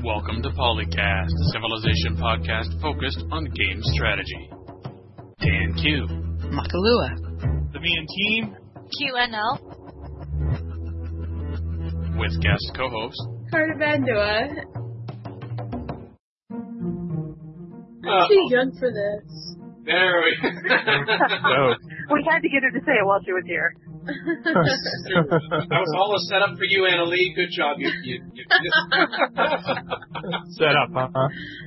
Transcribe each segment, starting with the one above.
Welcome to Polycast, a Civilization podcast focused on game strategy. Dan Q. Makalua. The Mean Team. QNL. With guest co-host Carter Bandua. I'm too young for this. There we Oh. We had to get her to say it while she was here. That was all a setup for you, Anna Lee. Good job. You Set up, huh?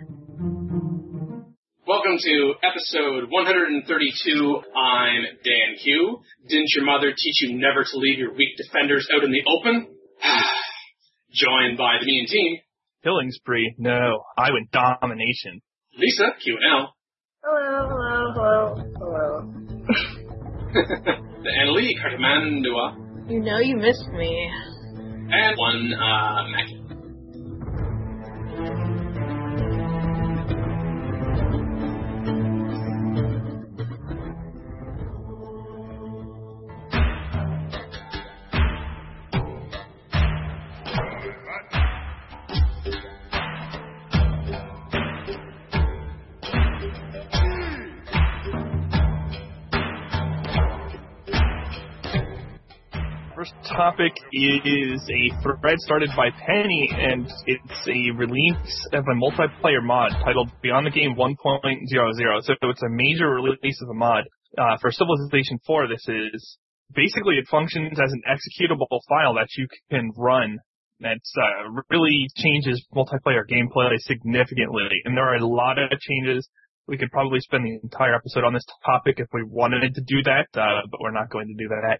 Welcome to episode 132. I'm Dan Q. Didn't your mother teach you never to leave your weak defenders out in the open? Joined by the Mean Team. Killing spree? No, I went domination. Lisa, QNL. Hello. The Anna Lee, Cartamandua. You know you missed me. And one, Mackie. First topic is a thread started by Penny, and it's a release of a multiplayer mod titled Beyond the Game 1.00. So it's a major release of a mod. For Civilization 4, this is basically it functions as an executable file that you can run. That's really changes multiplayer gameplay significantly, and there are a lot of changes. We could probably spend the entire episode on this topic if we wanted to do that, but we're not going to do that.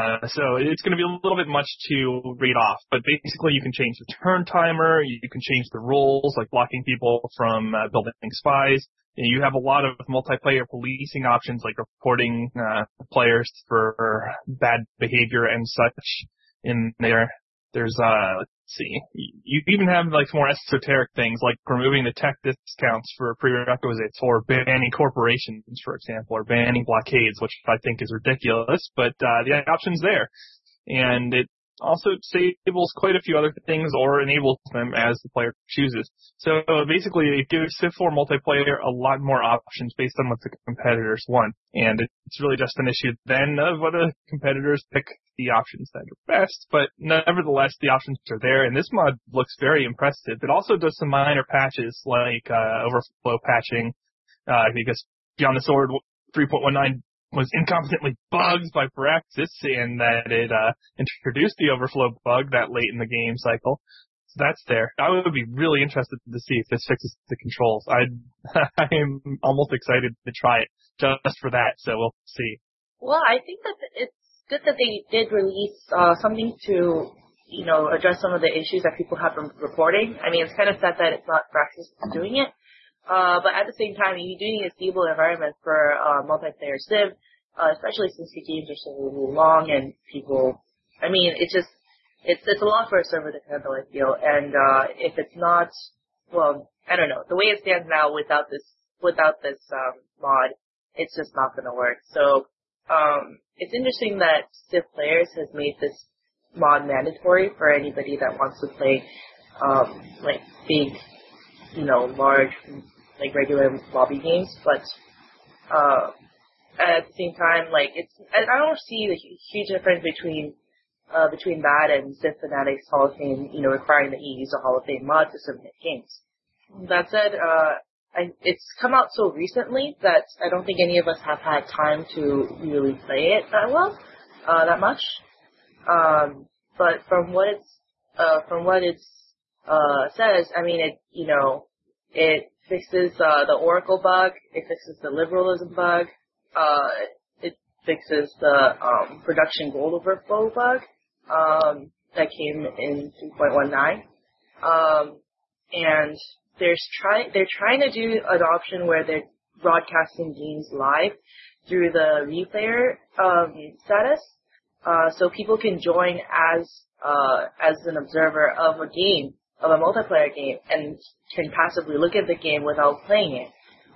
So it's going to be a little bit much to read off, but basically you can change the turn timer, you can change the rules, like blocking people from building spies. And you have a lot of multiplayer policing options, like reporting players for bad behavior and such in there. There's, let's see, you even have like more esoteric things like removing the tech discounts for prerequisites or banning corporations, for example, or banning blockades, which I think is ridiculous, but the option's there. And it also disables quite a few other things or enables them as the player chooses. So basically it gives Civ 4 multiplayer a lot more options based on what the competitors want. And it's really just an issue then of whether competitors pick the options that are best, but nevertheless the options are there, and this mod looks very impressive. It also does some minor patches like overflow patching, because Beyond the Sword 3.19 was incompetently bugged by Firaxis, and that it introduced the overflow bug that late in the game cycle. So that's there. I would be really interested to see if this fixes the controls. I'm almost excited to try it just for that, so we'll see. Well, I think that it's good that they did release something to, address some of the issues that people have been reporting. I mean, it's kind of sad that it's not Firaxis doing it. But at the same time, you do need a stable environment for multiplayer Civ, especially since the games are so long and people, it's a lot for a server to handle, I feel. And if it's not, well, I don't know, the way it stands now without this mod, it's just not going to work. So it's interesting that Civ Players has made this mod mandatory for anybody that wants to play like big, large, like regular lobby games, but at the same time, like I don't see the huge difference between that and Civ Fanatics Hall of Fame, requiring that you use a Hall of Fame mod to submit games. That said, it's come out so recently that I don't think any of us have had time to really play it that much. But from what it says, I mean, it fixes the Oracle bug, it fixes the liberalism bug, it fixes the production gold overflow bug that came in 2.19, and they're trying to do an option where they're broadcasting games live through the replayer status, so people can join as an observer of a game, of a multiplayer game, and can passively look at the game without playing it,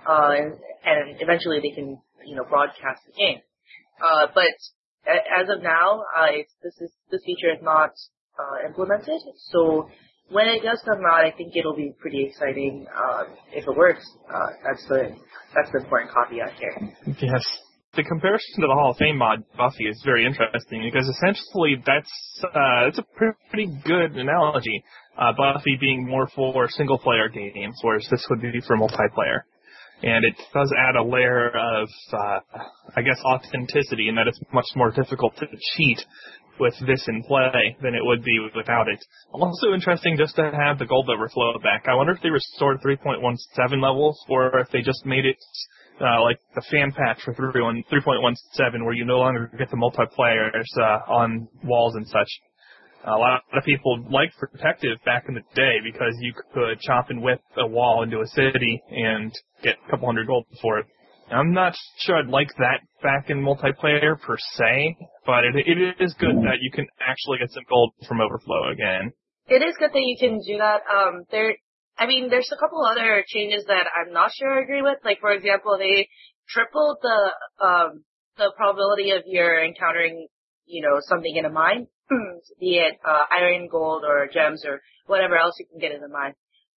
and eventually they can broadcast the game. But as of now, this feature is not implemented, so when it does come out, I think it'll be pretty exciting. If it works, that's the important caveat here. Yes. The comparison to the Hall of Fame mod Buffy is very interesting because essentially it's a pretty good analogy. Buffy being more for single-player games, whereas this would be for multiplayer. And it does add a layer of, authenticity in that it's much more difficult to cheat with this in play than it would be without it. Also interesting just to have the gold overflow back. I wonder if they restored 3.17 levels or if they just made it like the fan patch for 3.17 where you no longer get the multiplayers on walls and such. A lot of people liked Protective back in the day because you could chop and whip a wall into a city and get a couple hundred gold for it. I'm not sure I'd like that back in multiplayer per se, but it is good that you can actually get some gold from Overflow again. It is good that you can do that. There's a couple other changes that I'm not sure I agree with. Like, for example, they tripled the probability of your encountering, something in a mine, be it iron, gold, or gems, or whatever else you can get in the mine.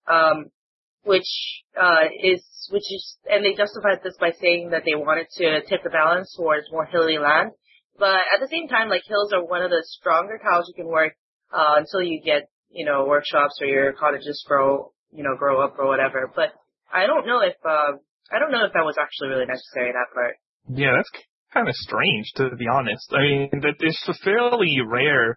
And they justified this by saying that they wanted to tip the balance towards more hilly land. But at the same time, like, hills are one of the stronger tiles you can work, until you get, workshops or your cottages grow up or whatever. But I don't know if that was actually really necessary, that part. Yeah, that's kind of strange, to be honest. I mean, it's a fairly rare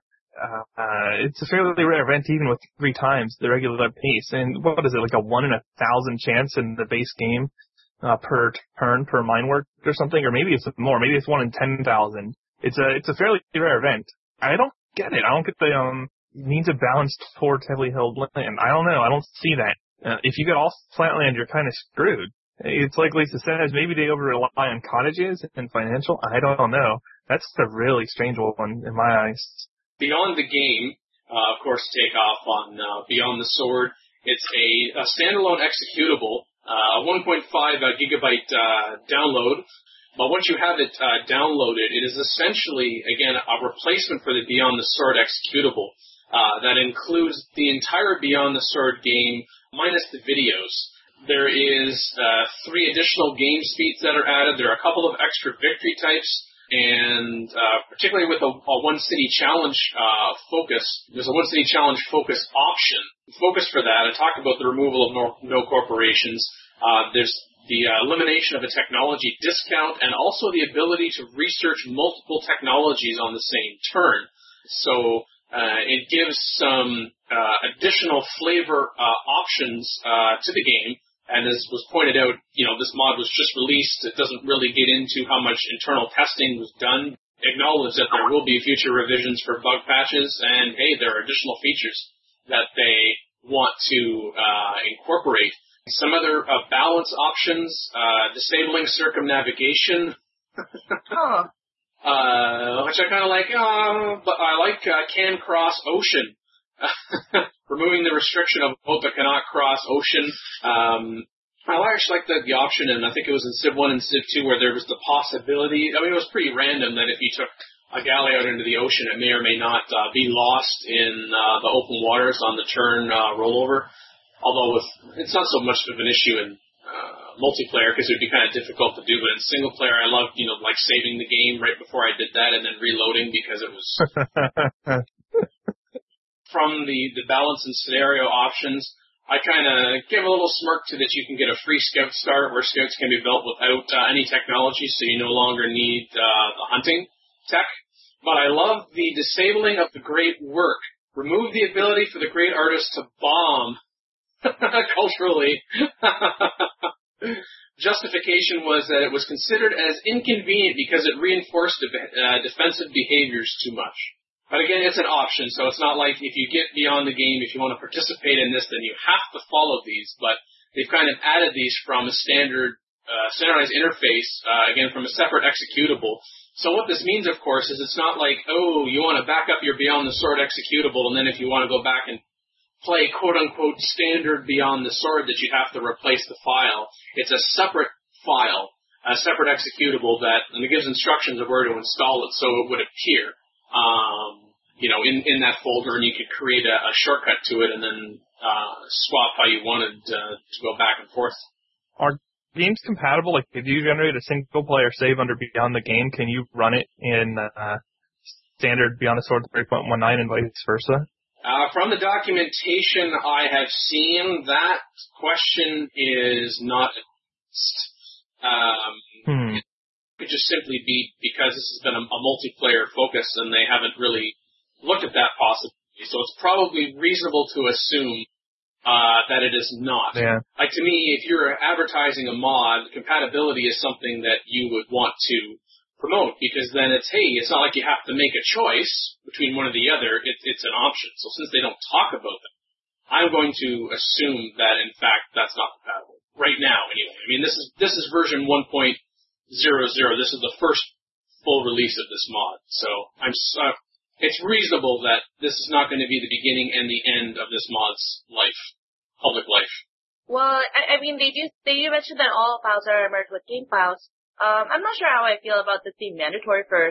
event even with 3 times the regular pace. And what is it, like a 1 in 1,000 chance in the base game per turn, per mine work or something? Or maybe it's more. Maybe it's 1 in 10,000. It's a fairly rare event. I don't get it. I don't get the means of balance towards heavily held land. I don't know. I don't see that. If you get all flat land, you're kind of screwed. It's like Lisa says, maybe they over-rely on cottages and financial. I don't know. That's a really strange one in my eyes. Beyond the game, of course, take off on Beyond the Sword. It's a standalone executable, a 1.5 gigabyte download. But once you have it downloaded, it is essentially, again, a replacement for the Beyond the Sword executable that includes the entire Beyond the Sword game minus the videos. There is 3 additional game speeds that are added. There are a couple of extra victory types. And particularly with a One City Challenge focus, there's a One City Challenge focus option. The focus for that, I talked about the removal of no corporations. There's the elimination of a technology discount and also the ability to research multiple technologies on the same turn. So it gives some additional flavor options to the game. And as was pointed out, this mod was just released. It doesn't really get into how much internal testing was done. Acknowledge that there will be future revisions for bug patches, and hey, there are additional features that they want to incorporate. Some other balance options, disabling circumnavigation, which I kind of like, but I like can cross ocean. Removing the restriction of a boat that cannot cross ocean. I actually like the option, and I think it was in Civ 1 and Civ 2 where there was the possibility. I mean, it was pretty random that if you took a galley out into the ocean, it may or may not be lost in the open waters on the turn rollover. Although it's not so much of an issue in multiplayer because it would be kind of difficult to do. But in single player, I loved, like saving the game right before I did that and then reloading because it was... From the balance and scenario options, I kind of give a little smirk to that you can get a free scout start where scouts can be built without any technology, so you no longer need the hunting tech. But I love the disabling of the great work. Remove the ability for the great artist to bomb culturally. Justification was that it was considered as inconvenient because it reinforced defensive behaviors too much. But again, it's an option, so it's not like if you get beyond the game, if you want to participate in this, then you have to follow these. But they've kind of added these from a standardized interface, again, from a separate executable. So what this means, of course, is it's not like, you want to back up your Beyond the Sword executable, and then if you want to go back and play quote-unquote standard Beyond the Sword that you have to replace the file. It's a separate file, a separate executable and it gives instructions of where to install it so it would appear. in that folder, and you could create a shortcut to it and then swap how you wanted to go back and forth. Are games compatible? Like, if you generate a single-player save under Beyond the Game, can you run it in standard Beyond the Sword 3.19 and vice versa? From the documentation I have seen, that question is not It could just simply be because this has been a multiplayer focus and they haven't really looked at that possibility. So it's probably reasonable to assume that it is not. Yeah. Like, to me, if you're advertising a mod, compatibility is something that you would want to promote, because then it's not like you have to make a choice between one or the other. It's an option. So since they don't talk about that, I'm going to assume that, in fact, that's not compatible. Right now, anyway. I mean, this is version 1.00. This is the first full release of this mod. So it's reasonable that this is not going to be the beginning and the end of this mod's life, public life. Well, I mean, they do mention that all files are merged with game files. I'm not sure how I feel about this being mandatory for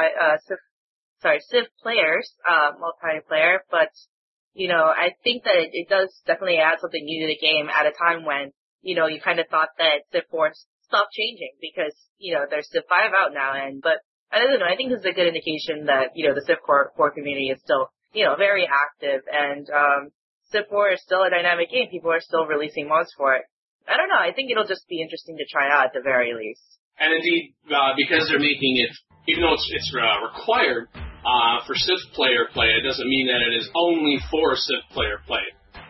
Civ players, multiplayer, but, I think that it does definitely add something new to the game at a time when, you kind of thought that Civ 4 stopped changing because, there's Civ 5 out now, but I don't know, I think this is a good indication that, the Civ 4 community is still, very active, and, Civ 4 is still a dynamic game. People are still releasing mods for it. I don't know, I think it'll just be interesting to try out at the very least. And indeed, because they're making it, even though it's required for Civ player play, it doesn't mean that it is only for Civ player play.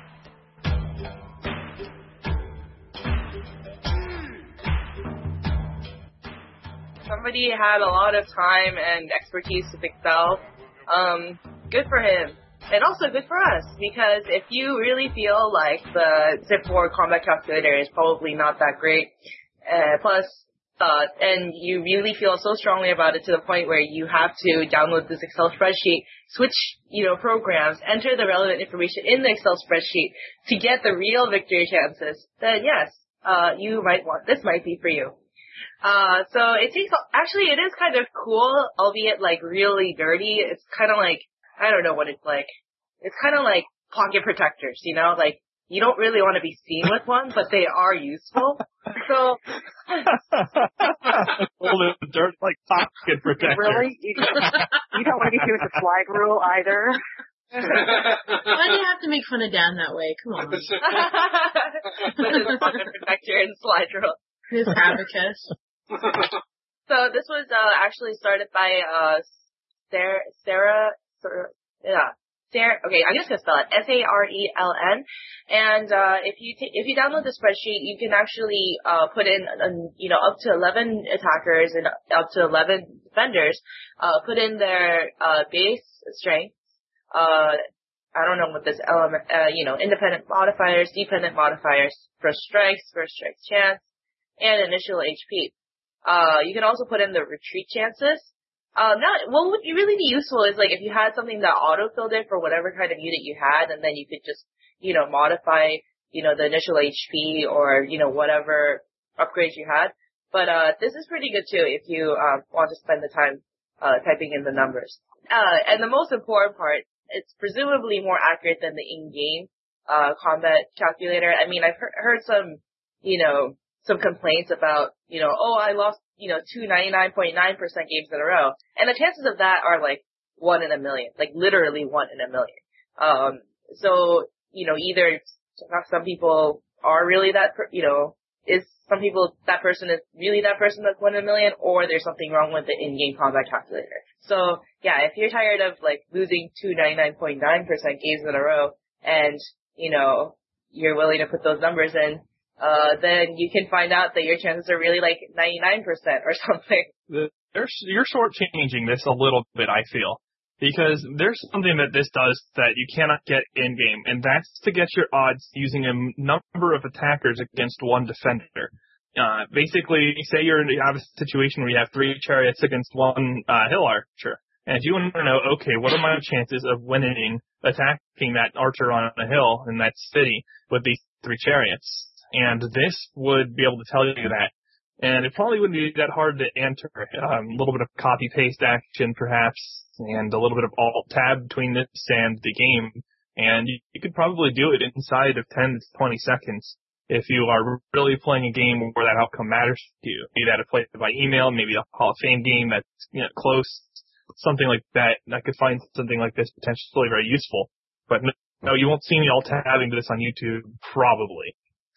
Somebody had a lot of time and expertise with Excel. Good for him. And also good for us, because if you really feel like the Civ 4 combat calculator is probably not that great, and you really feel so strongly about it to the point where you have to download this Excel spreadsheet, switch, programs, enter the relevant information in the Excel spreadsheet to get the real victory chances, then yes, this might be for you. So it is kind of cool, albeit like really dirty. It's kind of like, I don't know what it's like. It's kind of like pocket protectors, like you don't really want to be seen with one, but they are useful. So, all the dirt like pocket protectors. Really? You don't want to be doing the slide rule either. Why do you have to make fun of Dan that way? Come on. There's a pocket protector and slide rule. His abacus. So this was actually started by Sarah. Okay, I'm just gonna spell it Sareln. And if you download the spreadsheet, you can actually put in up to 11 attackers and up to 11 defenders. Put in their base strengths. I don't know what this element. Independent modifiers, dependent modifiers, first strikes chance, and initial HP. You can also put in the retreat chances. What would really be useful is like if you had something that auto-filled it for whatever kind of unit you had, and then you could just, modify, the initial HP or, whatever upgrades you had. But, this is pretty good too if you, want to spend the time, typing in the numbers. And the most important part, it's presumably more accurate than the in-game, combat calculator. I mean, I've heard some, some complaints about, I lost, 299.9% games in a row. And the chances of that are like 1 in a million, like literally 1 in a million. So, either some people are really that, that person is really that person that's 1 in a million, or there's something wrong with the in-game combat calculator. So, yeah, if you're tired of like losing 299.9% games in a row and, you're willing to put those numbers in, then you can find out that your chances are really like 99% or something. You're shortchanging this a little bit, I feel, because there's something that this does that you cannot get in-game, and that's to get your odds using a number of attackers against one defender. Basically, say you have a situation where you have 3 chariots against 1 hill archer, and if you want to know, okay, what are my chances of winning attacking that archer on a hill in that city with these 3 chariots? And this would be able to tell you that And it probably wouldn't be that hard to enter. A little bit of copy-paste action, perhaps, and a little bit of alt-tab between this and the game. And you could probably do it inside of 10 to 20 seconds if you are really playing a game where that outcome matters to you. Be that to play it by email, maybe a Hall of Fame game that's close, something like that. And I could find something like this potentially very useful. But no, you won't see me alt-tabbing this on YouTube, probably.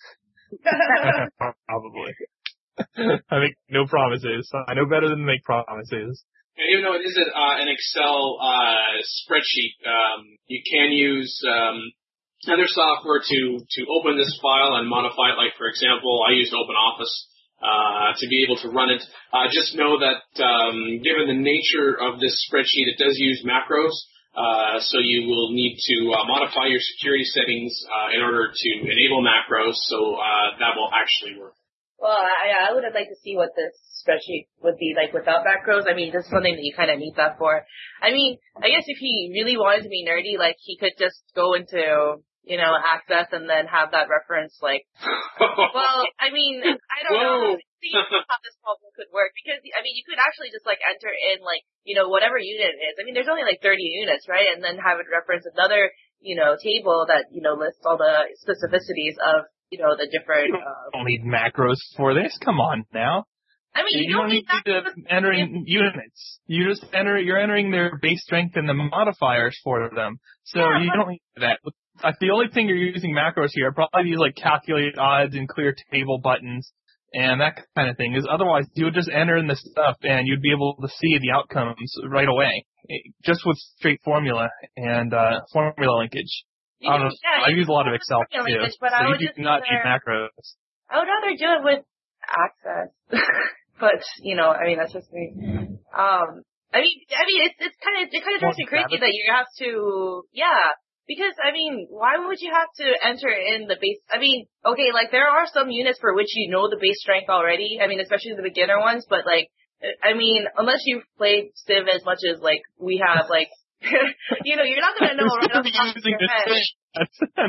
Probably. I make no promises. I know better than to make promises. And even though it is an Excel spreadsheet, you can use other software to open this file and modify it. Like, for example, I used OpenOffice to be able to run it. Just know that given the nature of this spreadsheet, it does use macros. So you will need to modify your security settings in order to enable macros. So that will actually work. Well, I would have liked to see what this spreadsheet would be like without macros. I mean, this is something that you kind of need that for. I mean, I guess if he really wanted to be nerdy, like, he could just go into, Access and then have that reference, like, well, I mean, I don't know. See how this problem could work. Because, I mean, you could actually just, like, enter in, like, whatever unit it is. I mean, there's only, like, 30 units, right? And then have it reference another, table that, lists all the specificities of, the different... You don't need macros for this. Come on now. I mean, you don't need to enter in units. You're entering their base strength and the modifiers for them. So you don't need that. The only thing you're using macros here are probably these, like, calculate odds and clear table buttons and that kind of thing. Is otherwise you would just enter in the stuff and you'd be able to see the outcomes right away, just with straight formula and formula linkage. I use a lot of Excel too, but so you do not need macros. I would rather do it with Access, but I mean, that's just me. I mean, it kind of drives me crazy that you have to, because I mean, why would you have to enter in the base? I mean, okay, like there are some units for which the base strength already. I mean, especially the beginner ones, but like, I mean, unless you've played Civ as much as like we have, like. You're not going to know right off the top of your head.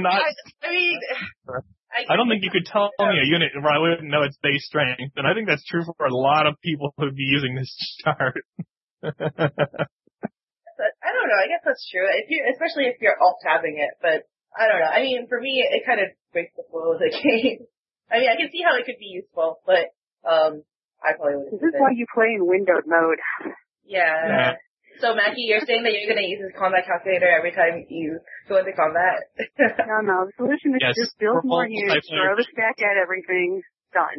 I don't think you could tell me a unit where I wouldn't know its base strength, and I think that's true for a lot of people who would be using this chart. I don't know. I guess that's true. Especially if you're alt-tabbing it, but I don't know. I mean, for me, it kind of breaks the flow of the game. I mean, I can see how it could be useful, but I probably wouldn't. This is why you play in windowed mode. Yeah. So, Mackie, you're saying that you're going to use this combat calculator every time you go into combat? No. The solution is just build more units, throw the stack at everything, done.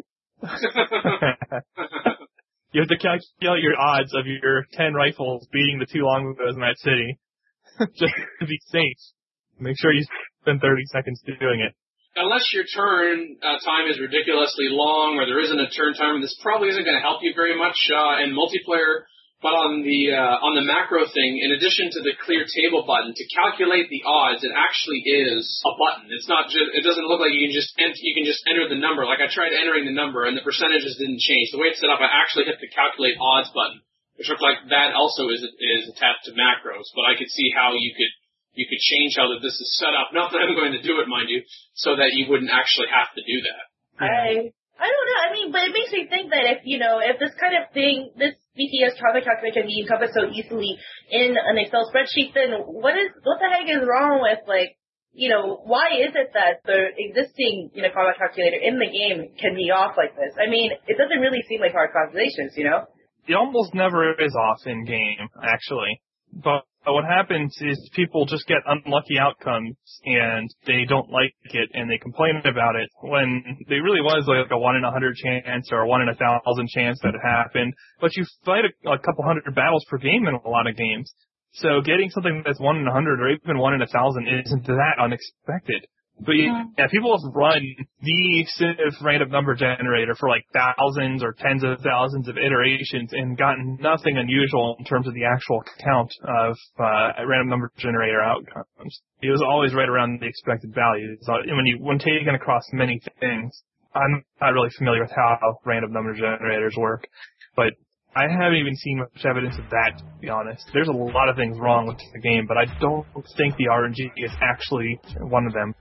You have to calculate your odds of your 10 rifles beating the 2 longbows in that city. Just to be safe. Make sure you spend 30 seconds doing it. Unless your turn time is ridiculously long or there isn't a turn timer, this probably isn't going to help you very much in multiplayer. But on the macro thing, in addition to the clear table button, to calculate the odds, it actually is a button. It's not just, it doesn't look like you can just enter the number. Like I tried entering the number and the percentages didn't change. The way it's set up, I actually hit the calculate odds button, which looked like that also is attached to macros. But I could see how you could change how that this is set up. Not that I'm going to do it, mind you, so that you wouldn't actually have to do that. I don't know. I mean, but it makes me think that if this kind of thing, this BTS combat calculator can be encompassed so easily in an Excel spreadsheet, then what the heck is wrong with, like, why is it that the existing, combat calculator in the game can be off like this? I mean, it doesn't really seem like hard calculations, It almost never is off in game, actually. But what happens is people just get unlucky outcomes and they don't like it and they complain about it when there really was like a 1 in 100 chance or a 1 in 1,000 chance that it happened. But you fight a couple hundred battles per game in a lot of games. So getting something that's 1 in 100 or even 1 in 1,000 isn't that unexpected. But people have run the Civ random number generator for like thousands or tens of thousands of iterations and gotten nothing unusual in terms of the actual count of random number generator outcomes. It was always right around the expected values. When taken across many things, I'm not really familiar with how random number generators work, but I haven't even seen much evidence of that, to be honest. There's a lot of things wrong with the game, but I don't think the RNG is actually one of them.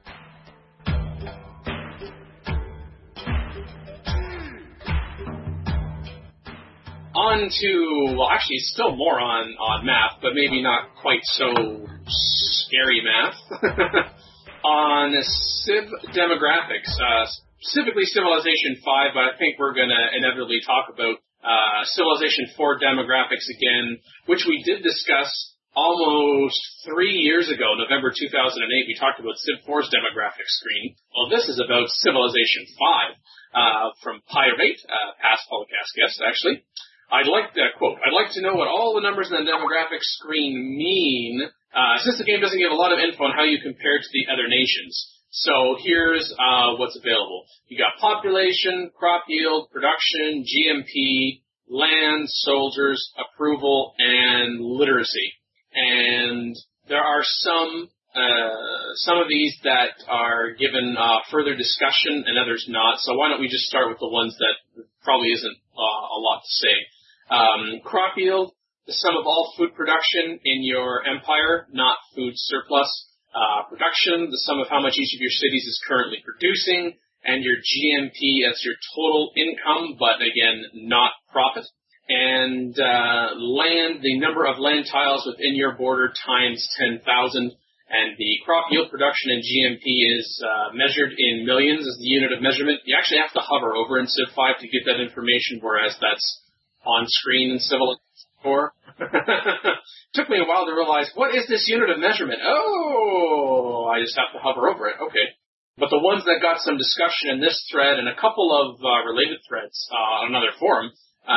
On to, well, actually, still more on math, but maybe not quite so scary math. On Civ demographics, specifically Civilization 5, but I think we're going to inevitably talk about Civilization 4 demographics again, which we did discuss almost 3 years ago, November 2008. We talked about Civ 4's demographics screen. Well, this is about Civilization 5 from Pyrate, past podcast guest, actually. I'd like to know what all the numbers in the demographics screen mean, since the game doesn't give a lot of info on how you compare to the other nations. So here's what's available. You got population, crop yield, production, GMP, land, soldiers, approval, and literacy. And there are some of these that are given further discussion and others not. So why don't we just start with the ones that probably isn't a lot to say. Crop yield, the sum of all food production in your empire, not food surplus. Production, the sum of how much each of your cities is currently producing, and your GMP, that's your total income, but again, not profit. And land, the number of land tiles within your border times 10,000. And the crop yield production in GMP is measured in millions as the unit of measurement. You actually have to hover over in Civ 5 to get that information, whereas that's on screen in Civilization 4. Took me a while to realize, what is this unit of measurement? Oh, I just have to hover over it. Okay. But the ones that got some discussion in this thread and a couple of related threads on another forum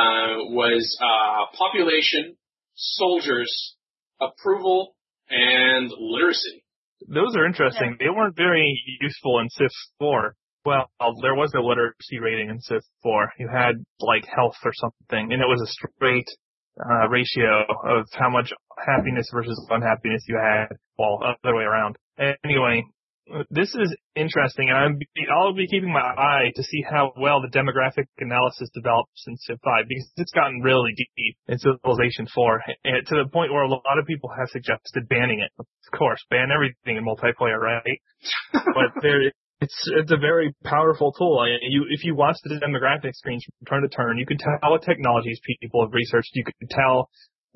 was population, soldiers, approval, and literacy. Those are interesting. They weren't very useful in Civ 4. Well, there was a literacy rating in Civ 4. You had, like, health or something, and it was a straight ratio of how much happiness versus unhappiness you had, well, other way around. Anyway, this is interesting, and I'll be keeping my eye to see how well the demographic analysis develops in Civ 5, because it's gotten really deep in Civilization 4, and to the point where a lot of people have suggested banning it. Of course, ban everything in multiplayer, right? But it's a very powerful tool. If you watch the demographic screens from turn to turn, you can tell what technologies people have researched. You can tell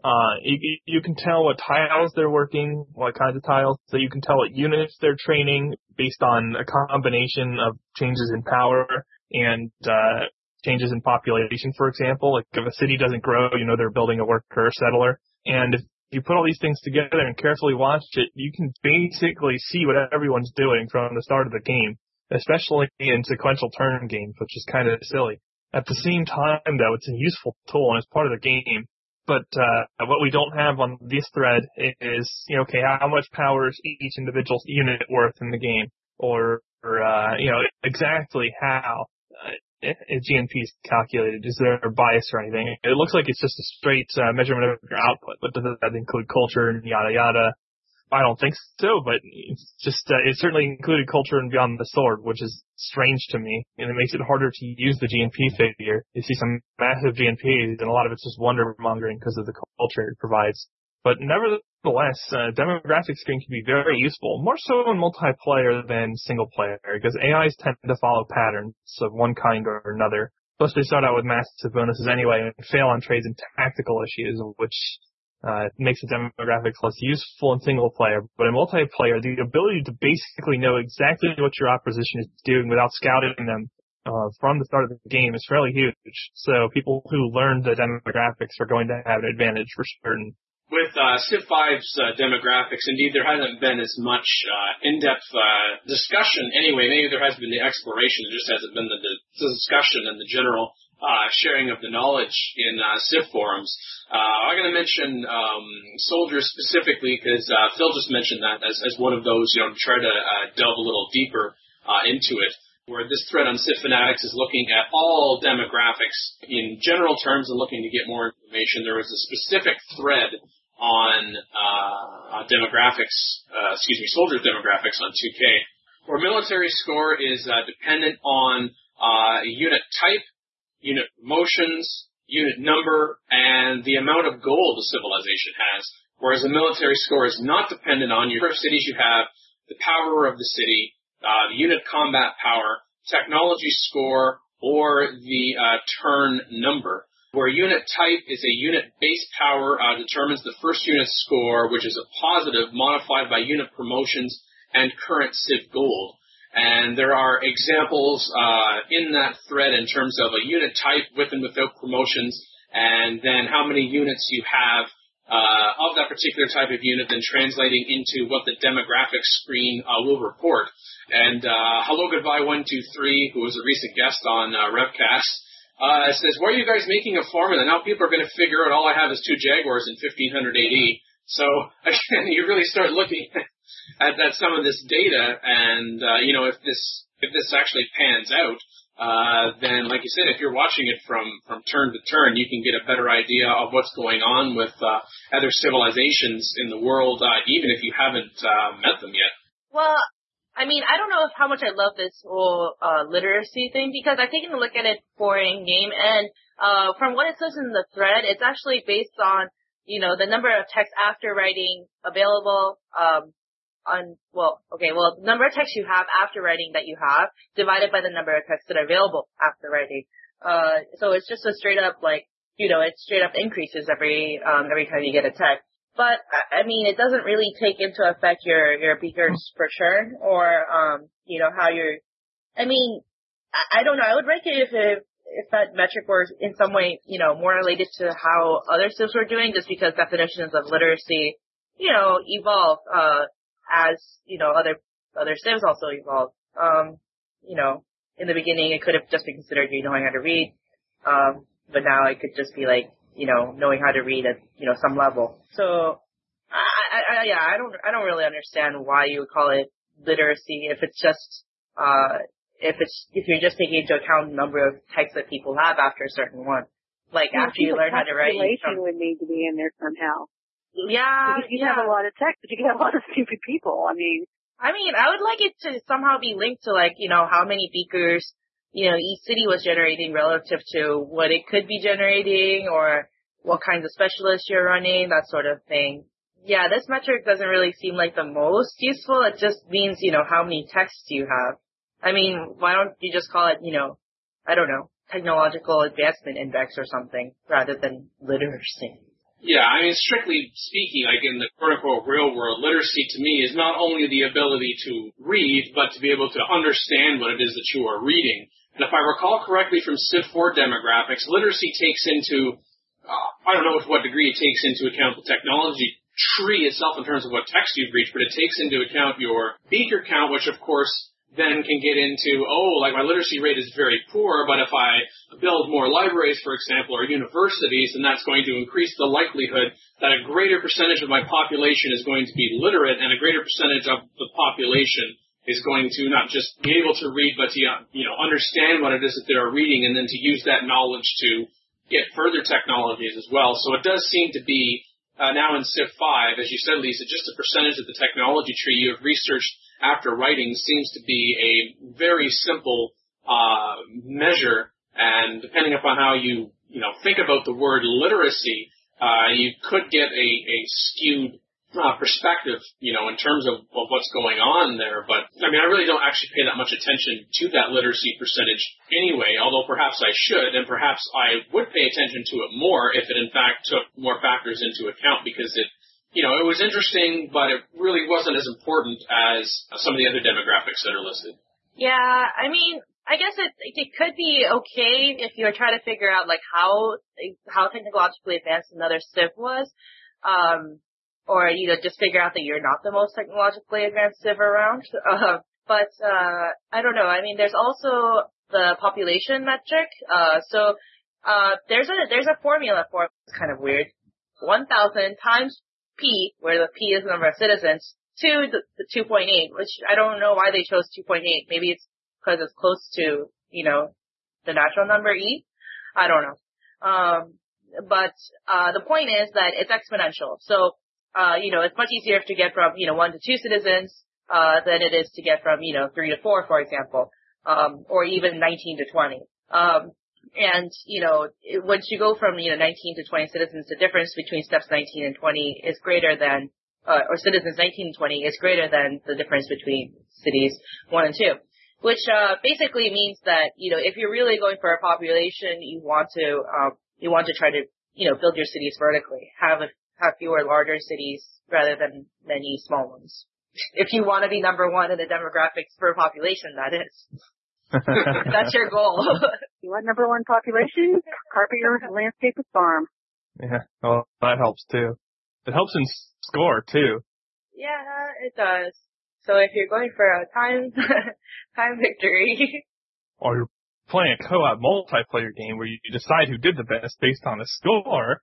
you can tell what tiles they're working, what kinds of tiles. So you can tell what units they're training based on a combination of changes in power and changes in population, for example. Like if a city doesn't grow, you know they're building a worker or settler. And if you put all these things together and carefully watch it, you can basically see what everyone's doing from the start of the game, especially in sequential turn games, which is kind of silly. At the same time, though, it's a useful tool and it's part of the game. But what we don't have on this thread is, how much power is each individual unit worth in the game, or exactly how GNP is calculated. Is there a bias or anything? It looks like it's just a straight measurement of your output, but does that include culture and yada yada? I don't think so, but it's just it certainly included culture and Beyond the Sword, which is strange to me, and it makes it harder to use the GNP figure. You see some massive GNPs, and a lot of it's just wonder mongering because of the culture it provides. But nevertheless, demographic screen can be very useful, more so in multiplayer than single player, because AIs tend to follow patterns of one kind or another. Plus, they start out with massive bonuses anyway and fail on trades and tactical issues, which makes the demographics less useful in single player. But in multiplayer, the ability to basically know exactly what your opposition is doing without scouting them from the start of the game is fairly huge. So people who learn the demographics are going to have an advantage for certain. With Civ 5's demographics, indeed, there hasn't been as much in-depth discussion. Anyway, maybe there has been the exploration. There just hasn't been the discussion and the general sharing of the knowledge in Civ forums. I'm going to mention soldiers specifically because Phil just mentioned that as one of those, to try to delve a little deeper into it. Where this thread on Civ Fanatics is looking at all demographics in general terms and looking to get more information. There was a specific thread on soldier demographics on 2K, where military score is dependent on unit type, unit promotions, unit number, and the amount of gold a civilization has, whereas the military score is not dependent on your cities you have, the power of the city, the unit combat power, technology score, or the turn number. where unit type is a unit base power determines the first unit score, which is a positive, modified by unit promotions and current Civ gold. And there are examples in that thread in terms of a unit type with and without promotions, and then how many units you have of that particular type of unit, then translating into what the demographics screen will report. And Hello Goodbye 123, who was a recent guest on Revcast, says, why are you guys making a formula? Now people are going to figure out all I have is 2 Jaguars in 1500 AD. So, again, you really start looking at some of this data, and, if this actually pans out, then, like you said, if you're watching it from turn to turn, you can get a better idea of what's going on with other civilizations in the world, even if you haven't met them yet. Well, I mean, I don't know how much I love this whole literacy thing, because I've taken a look at it for in-game, and from what it says in the thread, it's actually based on, the number of text after writing available, the number of text you have after writing that you have, divided by the number of texts that are available after writing. So it's just a straight up, it straight up increases every time you get a text. But, I mean, it doesn't really take into effect your beakers per churn, or, how you're, I don't know, I would rank it if that metric were in some way, more related to how other civs were doing, just because definitions of literacy, evolve, as, other civs also evolve. In the beginning it could have just been considered you knowing how to read, but now it could just be knowing how to read at, some level. So, I don't really understand why you would call it literacy if it's just, if you're just taking into account the number of texts that people have after a certain one. After you learn how to write. Population would need to be in there somehow. Yeah. Because you can have a lot of text, but you can have a lot of stupid people. I would like it to somehow be linked to how many beakers, each city was generating relative to what it could be generating, or what kinds of specialists you're running, that sort of thing. Yeah, this metric doesn't really seem like the most useful. It just means, how many texts you have. Why don't you just call it, I don't know, technological advancement index or something, rather than literacy? Yeah, strictly speaking, in the quote-unquote real world, literacy to me is not only the ability to read, but to be able to understand what it is that you are reading. And if I recall correctly from Civ 4 demographics, literacy takes into, I don't know to what degree it takes into account the technology tree itself in terms of what text you've reached, but it takes into account your beaker count, which of course then can get into, my literacy rate is very poor, but if I build more libraries, for example, or universities, then that's going to increase the likelihood that a greater percentage of my population is going to be literate, and a greater percentage of the population is going to not just be able to read, but to, understand what it is that they're reading, and then to use that knowledge to get further technologies as well. So it does seem to be, now in Civ 5, as you said, Lisa, just a percentage of the technology tree you have researched after writing seems to be a very simple measure, and depending upon how you think about the word literacy, you could get a skewed perspective, in terms of what's going on there. But, I really don't actually pay that much attention to that literacy percentage anyway, although perhaps I should, and perhaps I would pay attention to it more if it in fact took more factors into account, because it was interesting, but it really wasn't as important as some of the other demographics that are listed. Yeah, I guess it could be okay if you were trying to figure out how technologically advanced another civ was, or just figure out that you're not the most technologically advanced civ around. But I don't know. There's also the population metric. So there's a formula for it. It's kind of weird. 1,000 times P, where the P is the number of citizens, to the 2.8, which I don't know why they chose 2.8. Maybe it's because it's close to, the natural number E. I don't know. But the point is that it's exponential. So, it's much easier to get from, 1 to 2 citizens, than it is to get from, 3 to 4, for example, or even 19 to 20. And, once you go from, 19 to 20 citizens, the difference between steps 19 and 20 is greater than, or citizens 19 and 20 is greater than the difference between cities 1 and 2. Which, basically means that, if you're really going for a population, you want to, you want to try to, build your cities vertically. Have fewer larger cities rather than many small ones. If you want to be number one in the demographics per population, that is. That's your goal. You want number one population? Carpet your landscape with farm. Yeah, well, that helps too. It helps in score too. Yeah, it does. So if you're going for a time victory. Or you're playing a co-op multiplayer game where you decide who did the best based on a score.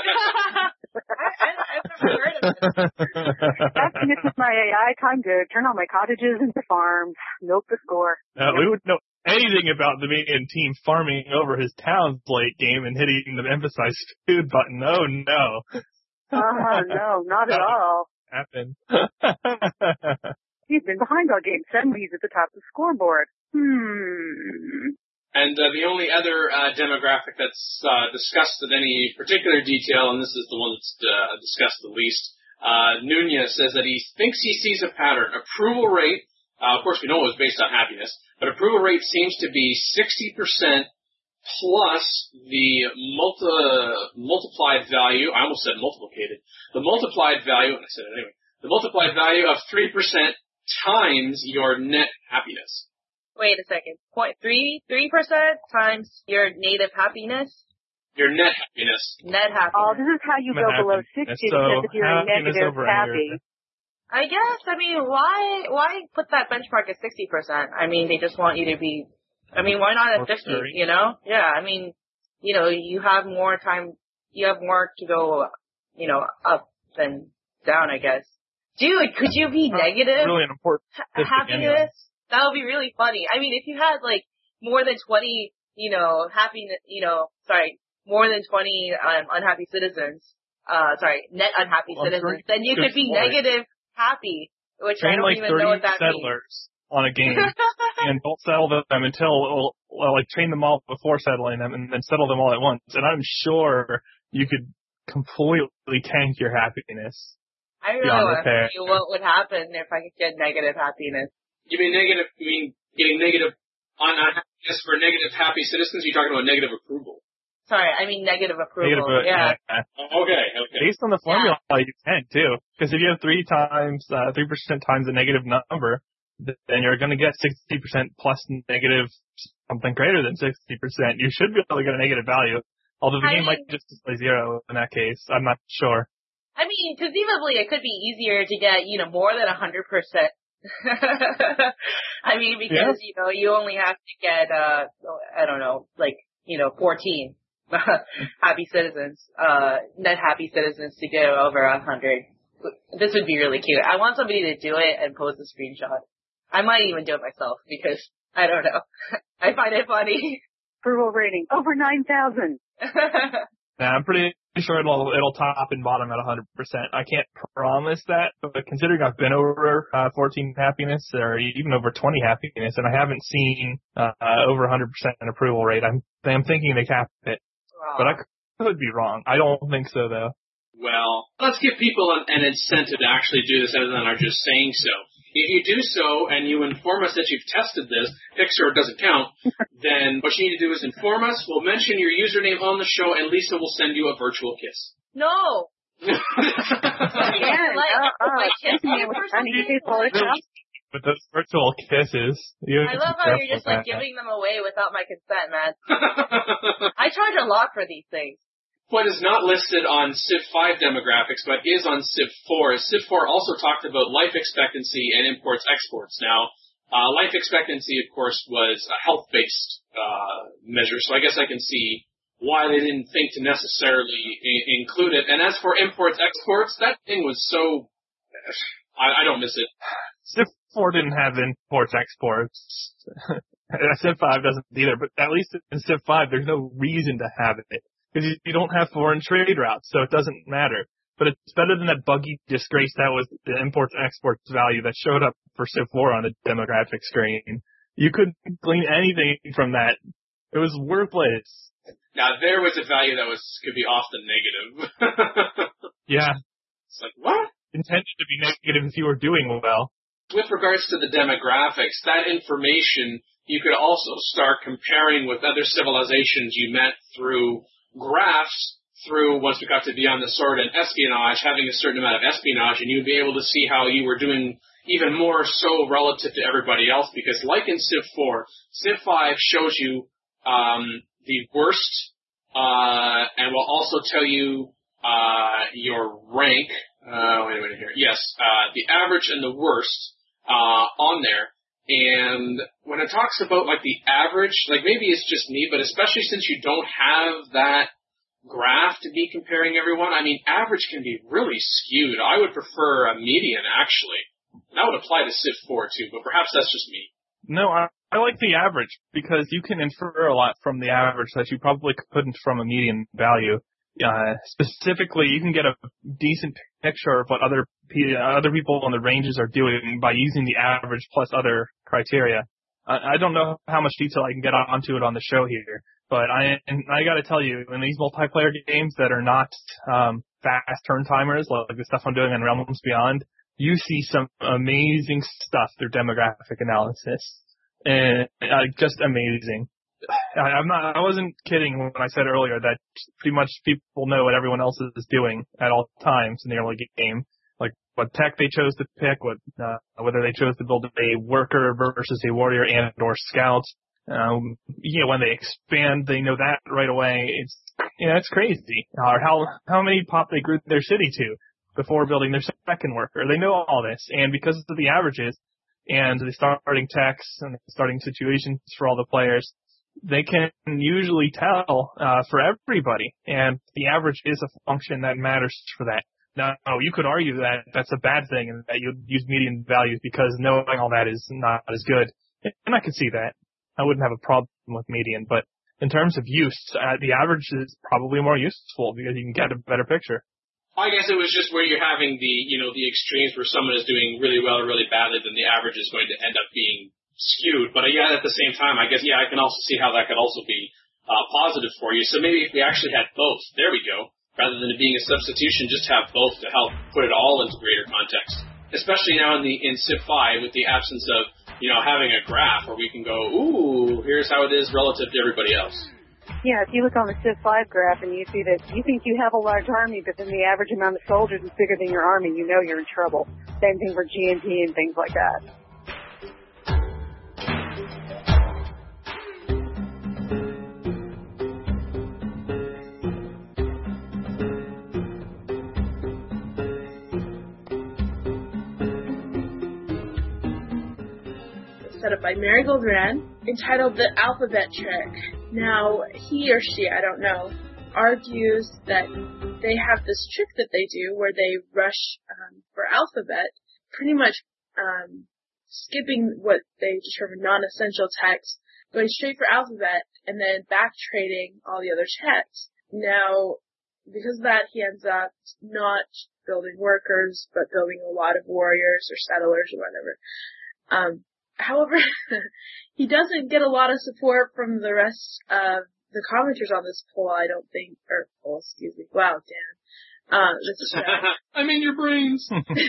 I've never heard of it. This is my AI. Time to turn all my cottages into farms. Milk the score. We wouldn't know anything about the main team farming over his town's late game and hitting the emphasize food button. Oh no. No, not at all. Happened. He's been behind all game. Suddenly he's at the top of the scoreboard. And the only other demographic that's discussed in any particular detail, and this is the one that's discussed the least, Nunez says that he thinks he sees a pattern. Approval rate, of course we know it was based on happiness, but approval rate seems to be 60% plus the multiplied value, I almost said multiplicated, the multiplied value, and I said it anyway, the multiplied value of 3% times your net happiness. Wait a second. 3% times your native happiness? Your net happiness. Net happiness. Oh, this is how you go below 60 because if you're a negative happy. I guess, why put that benchmark at 60%? I mean, they just want you to be, why not at 50, Yeah, you have more time, you have more to go, up than down, I guess. Dude, could you be negative? Really an important happiness? Anyway. That would be really funny. I mean, if you had more than 20, more than 20 unhappy citizens, net unhappy citizens, then you could be negative happy, which I don't even know what that means. Settlers on a game and don't settle them until, train them all before settling them and then settle them all at once. And I'm sure you could completely tank your happiness. I really want to see what would happen if I could get negative happiness. You mean getting negative unhappiness for negative happy citizens? You're talking about negative approval. Sorry, I mean negative approval. Yeah. Okay. Based on the formula, you can too. Because if you have 3% times a negative number, then you're going to get 60% plus negative something greater than 60%. You should be able to get a negative value. Although the game might just display 0 in that case. I'm not sure. I mean, conceivably it could be easier to get, more than 100%. Because, you only have to get, 14 happy citizens, net happy citizens to get over 100. This would be really cute. I want somebody to do it and post a screenshot. I might even do it myself because, I don't know. I find it funny. Approval rating over 9,000. Yeah, I'm pretty sure it'll top and bottom at 100%. I can't promise that, but considering I've been over 14 happiness or even over 20 happiness, and I haven't seen over 100% approval rate, I'm thinking they capped it. But I could be wrong. I don't think so, though. Well, let's give people an incentive to actually do this other than our just saying so. If you do so and you inform us that you've tested this, Pixar doesn't count, then what you need to do is inform us. We'll mention your username on the show, and Lisa will send you a virtual kiss. No! With those virtual kisses. I love how you're just giving them away without my consent, man. I charge a lot for these things. What is not listed on Civ 5 demographics, but is on Civ 4, is Civ 4 also talked about life expectancy and imports-exports. Now, life expectancy, of course, was a health-based measure, so I guess I can see why they didn't think to necessarily include it. And as for imports-exports, that thing was so... I don't miss it. Civ 4 didn't have imports-exports. Civ 5 doesn't either, but at least in Civ 5, there's no reason to have it. Because you don't have foreign trade routes, so it doesn't matter. But it's better than that buggy disgrace that was the imports-exports value that showed up for Civ 4 on the demographic screen. You couldn't glean anything from that. It was worthless. Now, there was a value that could be often negative. Yeah. It's like, what? Intended to be negative if you were doing well. With regards to the demographics, that information you could also start comparing with other civilizations you met through graphs through, once we got to Beyond the Sword and espionage, having a certain amount of espionage, and you'd be able to see how you were doing even more so relative to everybody else, because like in Civ 4, Civ 5 shows you the worst, and will also tell you your rank. Wait a minute here. Yes, the average and the worst on there. And when it talks about like the average, like maybe it's just me, but especially since you don't have that graph to be comparing everyone, I mean, average can be really skewed. I would prefer a median, actually. That would apply to Civ 4 too, but perhaps that's just me. No, I like the average because you can infer a lot from the average that you probably couldn't from a median value. Specifically, you can get a decent picture of what other people on the ranges are doing by using the average plus other criteria. I don't know how much detail I can get onto it on the show here, but I got to tell you, in these multiplayer games that are not fast turn timers like the stuff I'm doing on Realms Beyond, you see some amazing stuff through demographic analysis, and just amazing. I wasn't kidding when I said earlier that pretty much people know what everyone else is doing at all times in the early game, like what tech they chose to pick, whether they chose to build a worker versus a warrior and or scout. When they expand, they know that right away. It's crazy. Or how many pop they grew their city to before building their second worker. They know all this, and because of the averages and the starting techs and the starting situations for all the players, they can usually tell for everybody, and the average is a function that matters for that. Now, you could argue that that's a bad thing and that you'd use median values because knowing all that is not as good, and I could see that. I wouldn't have a problem with median, but in terms of use, the average is probably more useful because you can get a better picture. I guess it was just where you're having the extremes where someone is doing really well or really badly, then the average is going to end up being skewed. But at the same time, I guess, I can also see how that could also be positive for you. So maybe if we actually had both, there we go, rather than it being a substitution, just have both to help put it all into greater context. Especially now in Civ 5 with the absence of, having a graph where we can go, ooh, here's how it is relative to everybody else. Yeah, if you look on the Civ 5 graph and you see that you think you have a large army, but then the average amount of soldiers is bigger than your army, you know you're in trouble. Same thing for GNT and things like that. Set up by Marigold Ran, entitled The Alphabet Trick. Now, he or she, I don't know, argues that they have this trick that they do where they rush for alphabet, pretty much skipping what they determine non-essential text, going straight for alphabet, and then back trading all the other text. Now, because of that, he ends up not building workers, but building a lot of warriors or settlers or whatever. However, he doesn't get a lot of support from the rest of the commenters on this poll, I don't think. Excuse me. Wow, Dan. This is I'm in your brains.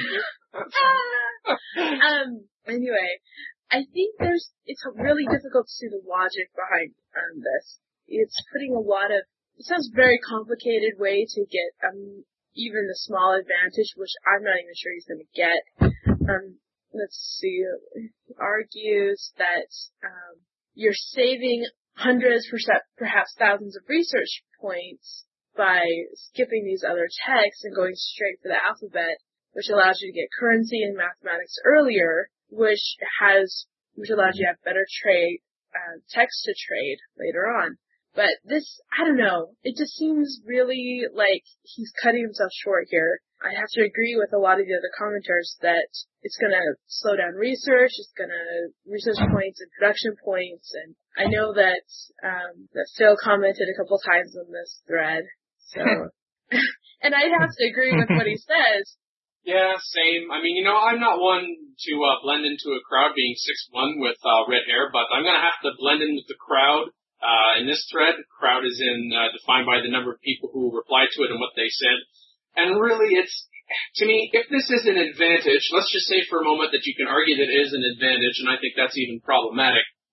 Anyway, I think it's really difficult to see the logic behind this. It's putting it sounds very complicated way to get even a small advantage, which I'm not even sure he's going to get. Let's see, argues that you're saving hundreds, perhaps thousands of research points by skipping these other texts and going straight for the alphabet, which allows you to get currency and mathematics earlier, which allows you to have better text to trade later on. But this, I don't know, it just seems really like he's cutting himself short here. I have to agree with a lot of the other commenters that it's going to slow down research, it's going to research points and production points, and I know that Phil commented a couple times on this thread, so, and I'd have to agree with what he says. Yeah, same. I mean, I'm not one to blend into a crowd being 6'1" with red hair, but I'm going to have to blend in with the crowd. In this thread, crowd is defined by the number of people who replied to it and what they said. And really, to me, if this is an advantage, let's just say for a moment that you can argue that it is an advantage, and I think that's even problematic.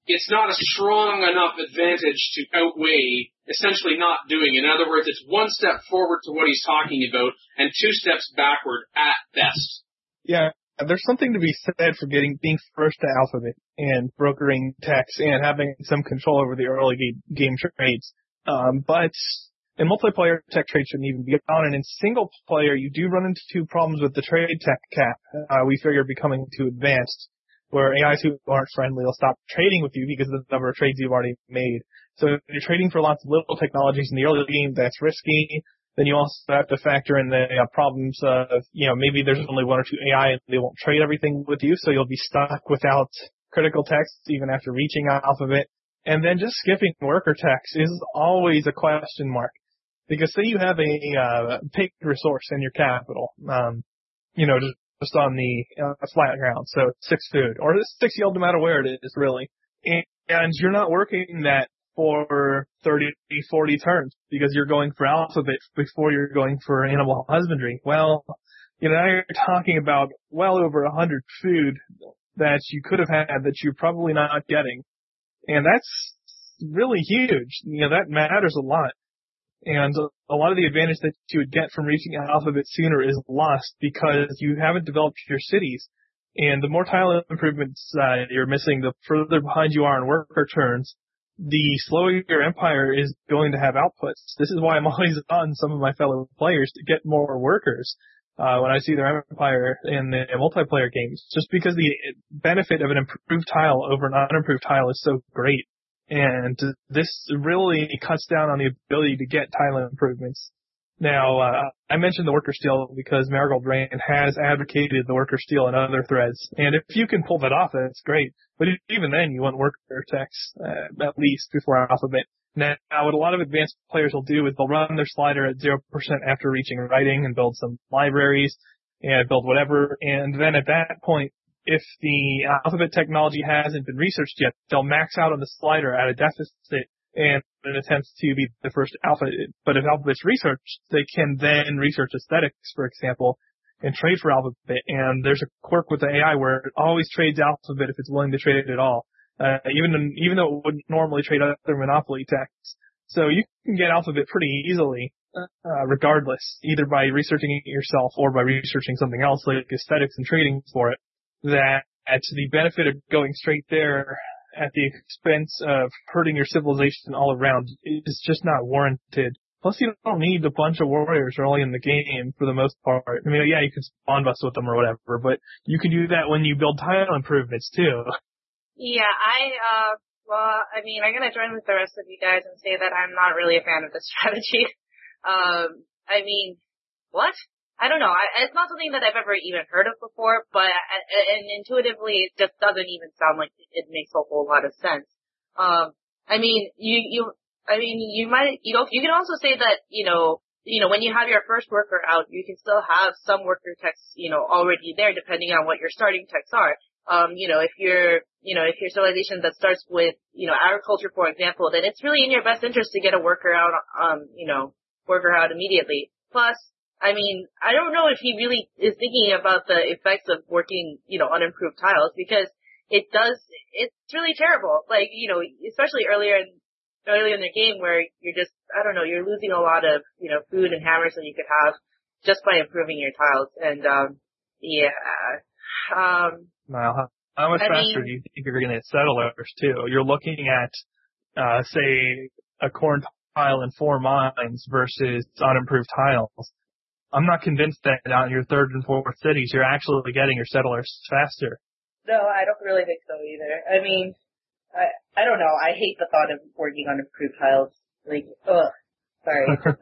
it's not a strong enough advantage to outweigh essentially not doing it. In other words, it's one step forward to what he's talking about and two steps backward at best. Yeah, there's something to be said for being first to Alphabet and brokering techs and having some control over the early game trades. But in multiplayer, tech trade shouldn't even be on, and in single player, you do run into two problems with the trade tech cap. We figure becoming too advanced, where AIs who aren't friendly will stop trading with you because of the number of trades you've already made. So if you're trading for lots of little technologies in the early game, that's risky. Then you also have to factor in the problems of, maybe there's only one or two AI and they won't trade everything with you, so you'll be stuck without critical techs even after reaching Alphabet. And then just skipping worker techs is always a question mark. Because say you have a picked resource in your capital, just on the flat ground, so 6 food, or 6 yield no matter where it is, really. And you're not working that for 30, 40 turns because you're going for Alphabet before you're going for animal husbandry. Well, now you're talking about well over 100 food that you could have had that you're probably not getting. And that's really huge. That matters a lot. And a lot of the advantage that you would get from reaching Alphabet sooner is lost because you haven't developed your cities. And the more tile improvements you're missing, the further behind you are on worker turns, the slower your empire is going to have outputs. This is why I'm always on some of my fellow players to get more workers when I see their empire in the multiplayer games, just because the benefit of an improved tile over an unimproved tile is so great. And this really cuts down on the ability to get tile improvements. Now, I mentioned the worker steal because Marigold Rain has advocated the worker steal in other threads. And if you can pull that off, that's great. But even then, you want worker techs, at least, before Alphabet. Now, what a lot of advanced players will do is they'll run their slider at 0% after reaching writing and build some libraries and build whatever. And then at that point, if the Alphabet technology hasn't been researched yet, they'll max out on the slider at a deficit and in attempts to be the first Alphabet. But if Alphabet's researched, they can then research aesthetics, for example, and trade for Alphabet. And there's a quirk with the AI where it always trades Alphabet if it's willing to trade it at all, even though it wouldn't normally trade other monopoly techs. So you can get Alphabet pretty easily, regardless, either by researching it yourself or by researching something else like aesthetics and trading for it. That the benefit of going straight there at the expense of hurting your civilization all around is just not warranted. Plus, you don't need a bunch of warriors early in the game for the most part. I mean, yeah, you can spawn bust with them or whatever, but you can do that when you build tile improvements too. Yeah, I'm gonna join with the rest of you guys and say that I'm not really a fan of this strategy. What? I don't know. It's not something that I've ever even heard of before, but and intuitively, it just doesn't even sound like it makes a whole lot of sense. You can also say that, when you have your first worker out, you can still have some worker techs, already there, depending on what your starting techs are. If your civilization that starts with, agriculture, for example, then it's really in your best interest to get a worker out, immediately. Plus, I don't know if he really is thinking about the effects of working, unimproved tiles, because it's really terrible. Like, especially earlier in the game where you're losing a lot of, food and hammers that you could have just by improving your tiles. And, Now, how much faster do you think you're going to get settlers too? You're looking at, say, a corn tile in 4 mines versus unimproved tiles. I'm not convinced that on your 3rd and 4th cities you're actually getting your settlers faster. No, I don't really think so either. I don't know. I hate the thought of working on improved tiles. Like, sorry.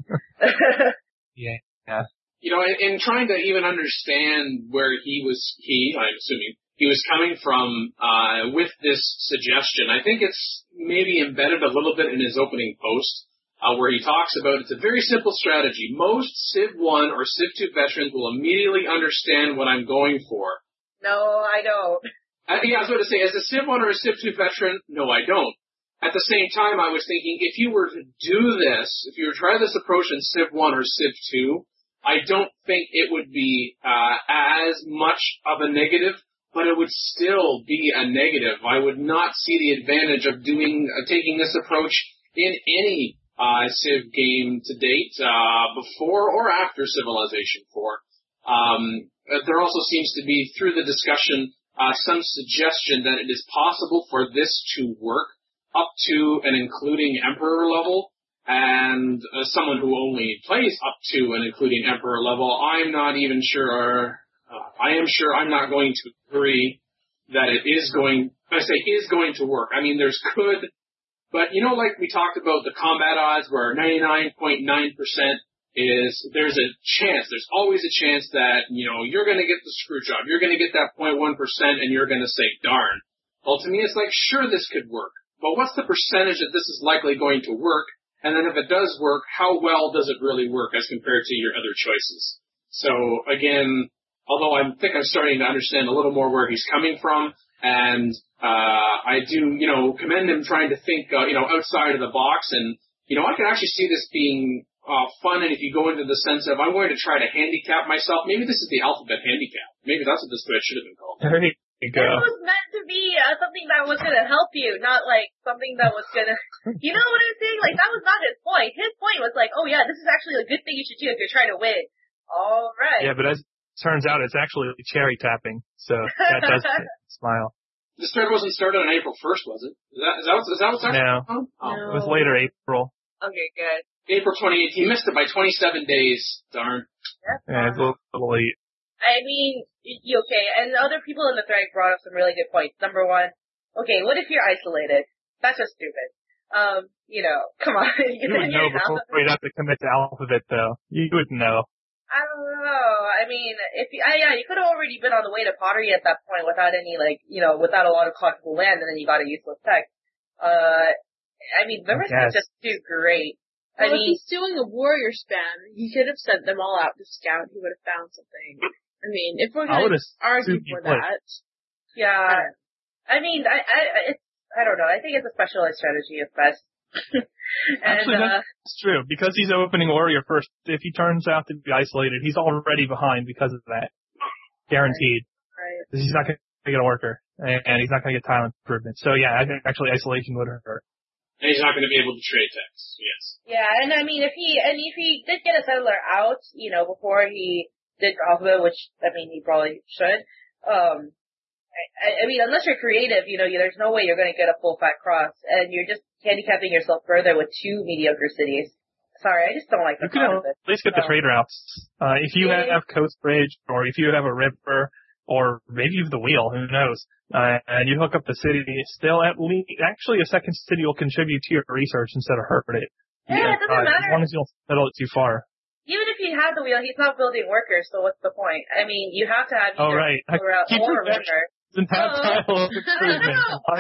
Yeah. In trying to even understand where I'm assuming, he was coming from with this suggestion, I think it's maybe embedded a little bit in his opening post, where he talks about it's a very simple strategy. Most Civ 1 or Civ 2 veterans will immediately understand what I'm going for. No, I don't. I was going to say, as a Civ 1 or a Civ 2 veteran, no, I don't. At the same time, I was thinking, if you were to do this, if you were to try this approach in Civ 1 or Civ 2, I don't think it would be as much of a negative but it would still be a negative. I would not see the advantage of taking this approach in any Civ game to date, before or after Civilization 4. There also seems to be, through the discussion, some suggestion that it is possible for this to work up to and including Emperor level, and someone who only plays up to and including Emperor level, I'm not even sure, I am sure I'm not going to agree that it is going, I say is going to work. I mean, there's could, but you know, like we talked about the combat odds where 99.9% is, there's a chance, there's always a chance that, you know, you're going to get the screw job, you're going to get that 0.1% and you're going to say, darn. Well, to me, it's like, sure, this could work, but what's the percentage that this is likely going to work? And then if it does work, how well does it really work as compared to your other choices? So again, although I think I'm starting to understand a little more where he's coming from, and I do, you know, commend him trying to think, you know, outside of the box, and, you know, I can actually see this being fun, and if you go into the sense of, I'm going to try to handicap myself, maybe this is the alphabet handicap. Maybe that's what this thread should have been called. There you go. It was meant to be something that was going to help you, not like something that was going to, you know what I'm saying? Like, that was not his point. His point was like, oh yeah, this is actually a good thing you should do if you're trying to win. All right. Yeah, but as it turns out, it's actually cherry tapping, so that does smile. This thread wasn't started on April 1st, was it? Is that what's actually? No. Oh. It was later April. Okay, good. April 28th. He missed it by 27 days. Darn. Yeah, it's a little late. I mean, okay, and other people in the thread brought up some really good points. Number one, okay, what if you're isolated? That's just stupid. You know, come on. You would know before you'd have to commit to Alphabet, though. You would know. I don't know. I mean, you could have already been on the way to pottery at that point without any, like, you know, without a lot of collectible land, and then you got a useless tech. I mean, the risk is just too great. Well, if he's doing a warrior spam, he could have sent them all out to scout. He would have found something. I mean, if we're going to argue for that. Yeah. I mean, I don't know. I think it's a specialized strategy at best. And, actually, that's true. Because he's opening warrior first, if he turns out to be isolated, he's already behind because of that. Guaranteed. Right. Because he's not going to get a worker. And he's not going to get tile improvement. So yeah, I think actually isolation would hurt. And he's not going to be able to trade techs. Yes. Yeah, and I mean, if he did get a settler out, you know, before he did Alphabet, which, I mean, he probably should, I mean, unless you're creative, you know, there's no way you're going to get a full fat cross, and you're just handicapping yourself further with two mediocre cities. Sorry, I just don't like the thought of it. At least get the trade routes. If you have Coast Bridge, or if you have a river, or maybe even the wheel, who knows, and you hook up the city, still at least, actually a second city will contribute to your research instead of hurt it. Yeah, it doesn't matter. As long as you don't settle it too far. Even if he had the wheel, he's not building workers, so what's the point? I mean, you have to have either right. or a river. Doesn't have tile improvement.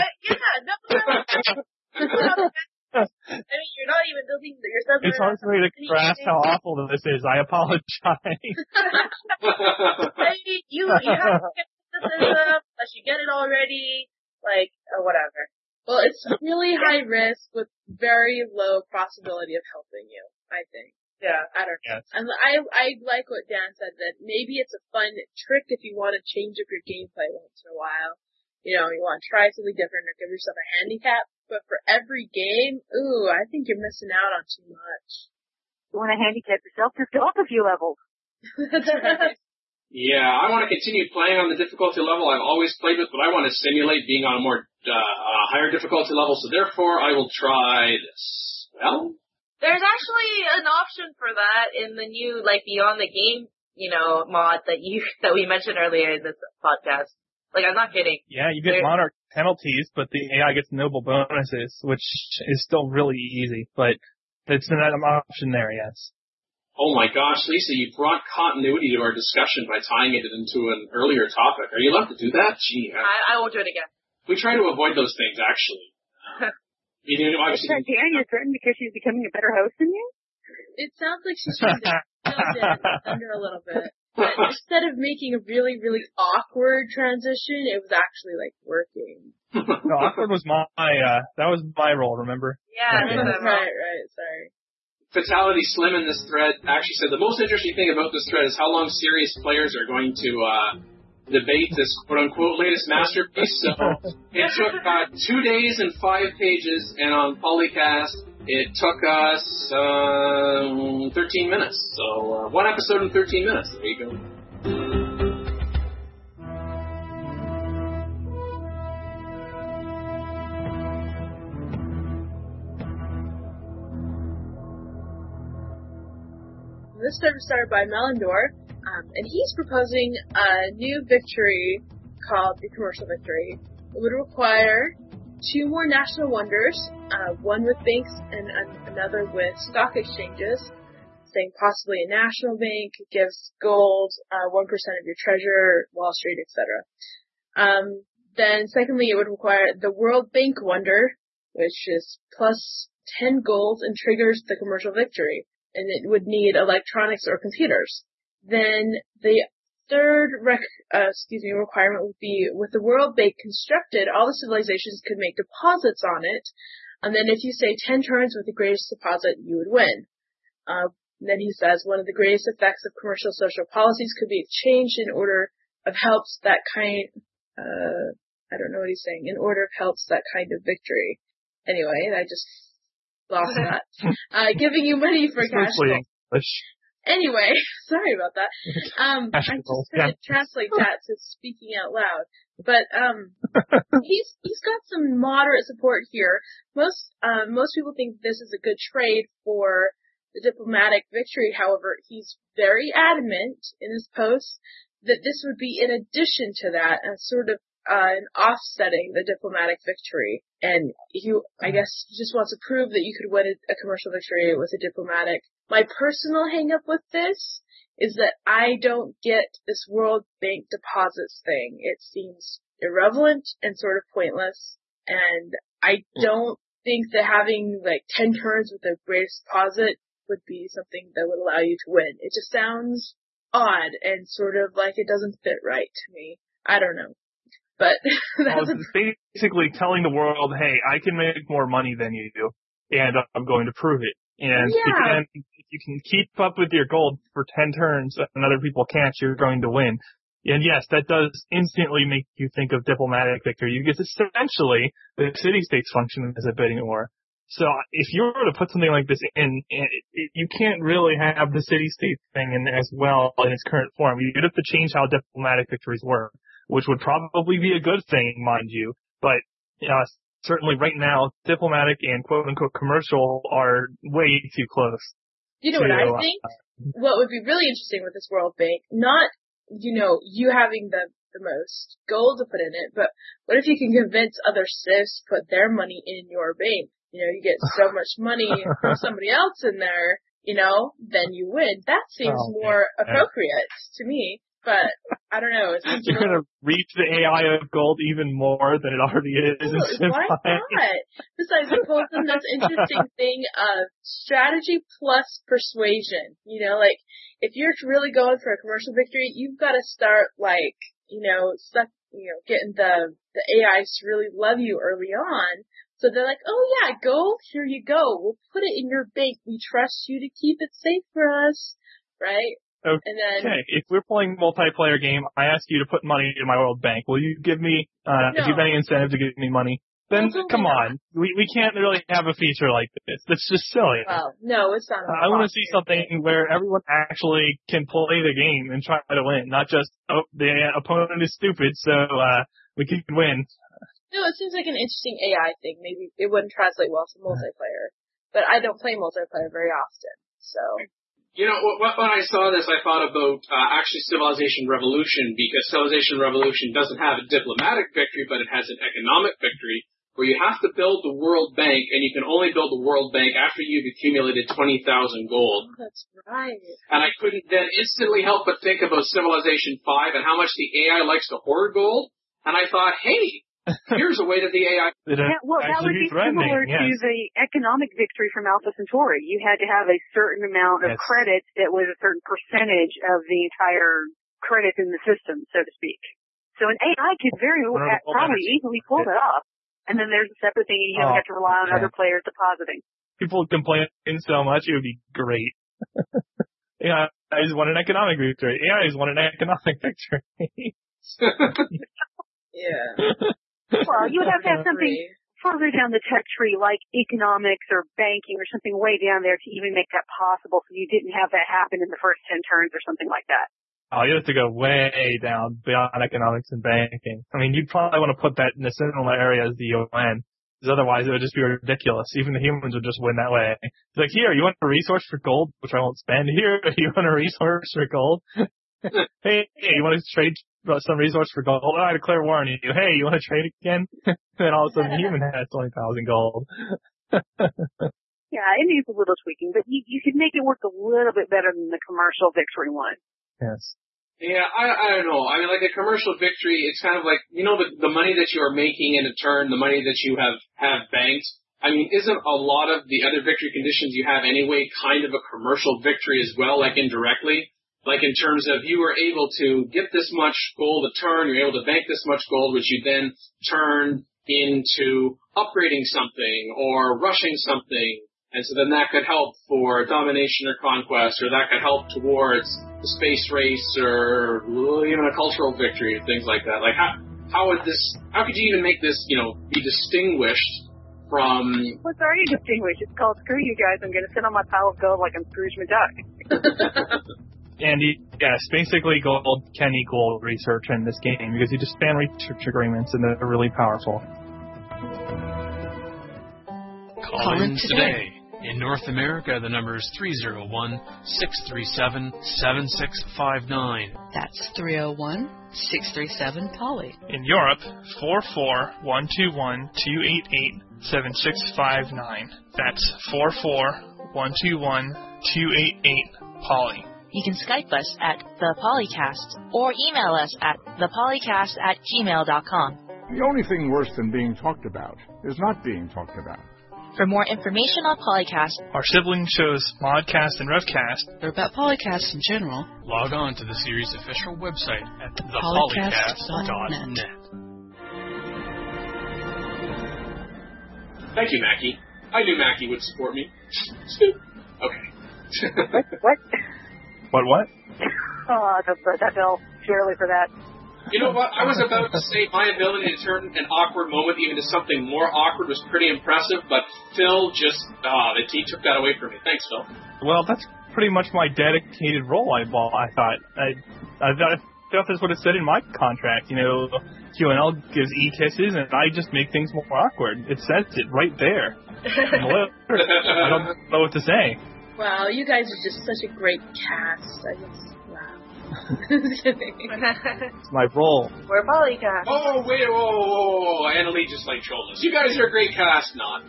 I mean, you're not even building your submarine. It's hard for me to grasp how awful this is. I apologize. I mean, you have to get the system, unless you get it already, like, or whatever. Well, it's really high risk with very low possibility of helping you, I think. Yeah. I don't know. Yes. And I like what Dan said, that maybe it's a fun trick if you want to change up your gameplay once in a while. You know, you want to try something different or give yourself a handicap. But for every game, I think you're missing out on too much. You want to handicap yourself? Just go up a few levels. That's right. Yeah, I want to continue playing on the difficulty level I've always played with, but I want to simulate being on a more higher difficulty level, so therefore I will try this. Well, there's actually an option for that in the new, like, Beyond the Game, you know, mod that we mentioned earlier in this podcast. Like, I'm not kidding. Yeah, you get monarch penalties, but the AI gets noble bonuses, which is still really easy, but it's an option there, yes. Oh my gosh, Lisa, you brought continuity to our discussion by tying it into an earlier topic. Are you allowed to do that? Gee, I won't do it again. We try to avoid those things, actually. Obviously. Dan, you're threatened because she's becoming a better host than you? It sounds like she's trying to build in under a little bit. But instead of making a really, really awkward transition, it was actually, like, working. No, awkward was that was my role, remember? Yeah, right, sorry. Fatality Slim in this thread actually said the most interesting thing about this thread is how long serious players are going to debate this quote-unquote latest masterpiece. So it took 2 days and 5 pages, and on Polycast, it took us 13 minutes. So one episode in 13 minutes. There you go. This server started by Melindor, and he's proposing a new victory called the Commercial Victory. It would require 2 more national wonders, one with banks and another with stock exchanges, saying possibly a national bank gives gold, 1% of your treasure, Wall Street, etc. Then secondly, it would require the World Bank wonder, which is plus 10 gold and triggers the Commercial Victory. And it would need electronics or computers. Then the third requirement would be, with the World Bank constructed, all the civilizations could make deposits on it, and then if you say 10 turns with the greatest deposit, you would win. Then he says, one of the greatest effects of commercial social policies could be exchanged in order of helps that kind, I don't know what he's saying, in order of helps that kind of victory. Anyway, I just lost that. Giving you money for cash flow. Anyway, sorry about that. I just couldn't translate that to speaking out loud. But he's got some moderate support here. Most people think this is a good trade for the diplomatic victory. However, he's very adamant in his post that this would be in addition to that, and sort of an offsetting the diplomatic victory. And I guess he just wants to prove that you could win a commercial victory with a diplomatic. My personal hang up with this is that I don't get this World Bank deposits thing. It seems irrelevant and sort of pointless. And I don't think that having like 10 turns with the greatest deposit would be something that would allow you to win. It just sounds odd and sort of like it doesn't fit right to me. I don't know. But that's it's basically telling the world, hey, I can make more money than you do, and I'm going to prove it. And if you can keep up with your gold for 10 turns and other people can't, you're going to win. And yes, that does instantly make you think of diplomatic victory, because essentially the city-states function as a bidding war. So if you were to put something like this in, you can't really have the city-state thing in as well in its current form. You'd have to change how diplomatic victories work, which would probably be a good thing, mind you. But certainly right now, diplomatic and quote-unquote commercial are way too close. You know what I think? What would be really interesting with this World Bank, not, you having the most gold to put in it, but what if you can convince other civs to put their money in your bank? You get so much money from somebody else in there, then you win. That seems more appropriate to me. But I don't know. You're going to reach the AI of gold even more than it already is. Why not? Besides, the whole thing, that's interesting thing of strategy plus persuasion. If you're really going for a commercial victory, you've got to start getting the AIs to really love you early on. So they're like, oh yeah, gold, here you go. We'll put it in your bank. We trust you to keep it safe for us, right? Okay, and then, if we're playing a multiplayer game, I ask you to put money in my World Bank. Will you give me, if you have any incentive to give me money? Then come on. We can't really have a feature like this. That's just silly. Well, no, it's not. I want to see something where everyone actually can play the game and try to win, not just, the opponent is stupid, so, we can win. No, it seems like an interesting AI thing. Maybe it wouldn't translate well to multiplayer. But I don't play multiplayer very often, so. When I saw this, I thought about actually Civilization Revolution, because Civilization Revolution doesn't have a diplomatic victory, but it has an economic victory, where you have to build the World Bank, and you can only build the World Bank after you've accumulated 20,000 gold. Oh, that's right. And I couldn't then instantly help but think about Civilization 5 and how much the AI likes to hoard gold, and I thought, hey, here's a way that the AI... that would be similar to the economic victory from Alpha Centauri. You had to have a certain amount of credits that was a certain percentage of the entire credits in the system, so to speak. So an AI could probably easily pull that off. And then there's a separate thing, and you don't have to rely on other players depositing. People complain so much, it would be great. I just want an economic victory. AI just want an economic victory. Yeah. Well, you would have to have something further down the tech tree, like economics or banking or something way down there to even make that possible, so you didn't have that happen in the first 10 turns or something like that. Oh, you have to go way down beyond economics and banking. I mean, you'd probably want to put that in a similar area as the UN, because otherwise it would just be ridiculous. Even the humans would just win that way. It's like, here, you want a resource for gold, which I won't spend. Here, you want a resource for gold? Hey, you want to trade some resource for gold? Oh, I declare war on you. Hey, you want to trade again? And then all of a sudden the human has 20,000 gold. Yeah, it needs a little tweaking, but you could make it work a little bit better than the commercial victory one. Yes. Yeah, I don't know. I mean, like a commercial victory, it's kind of like, you know, the money that you are making in a turn, the money that you have banked. I mean, isn't a lot of the other victory conditions you have anyway kind of a commercial victory as well, like indirectly? Like in terms of you were able to get this much gold a turn, you're able to bank this much gold, which you then turn into upgrading something or rushing something. And so then that could help for domination or conquest, or that could help towards the space race or even a cultural victory or things like that. Like how could you even make this, you know, be distinguished from... Well, it's already distinguished. It's called screw you guys, I'm going to sit on my pile of gold like I'm Scrooge McDuck. And yes, basically gold can equal research in this game because you just span research agreements and they're really powerful. Call in today. In North America, the number is 301-637-7659. That's 301-637-POLY. In Europe, 44121-288-7659. That's 44121-288-POLY. You can Skype us at The Polycast or email us at thepolycast@gmail.com. The only thing worse than being talked about is not being talked about. For more information on Polycast, our sibling shows Modcast and Revcast, or about Polycast in general, log on to the series' official website at thepolycast.net. Thank you, Mackie. I knew Mackie would support me. Okay. What? What? Oh, that bill. Too early for that. You know what? I was about to say my ability to turn an awkward moment even to something more awkward was pretty impressive, but Phil just, he took that away from me. Thanks, Phil. Well, that's pretty much my dedicated role I thought. I thought this would have said in my contract, you know, QNL gives e-kisses and I just make things more awkward. It says it right there. I don't know what to say. Wow, you guys are just such a great cast. I just, wow. It's my role. We're Polycast. Oh, wait, whoa. Annalie just trolled us. You guys are a great cast, not.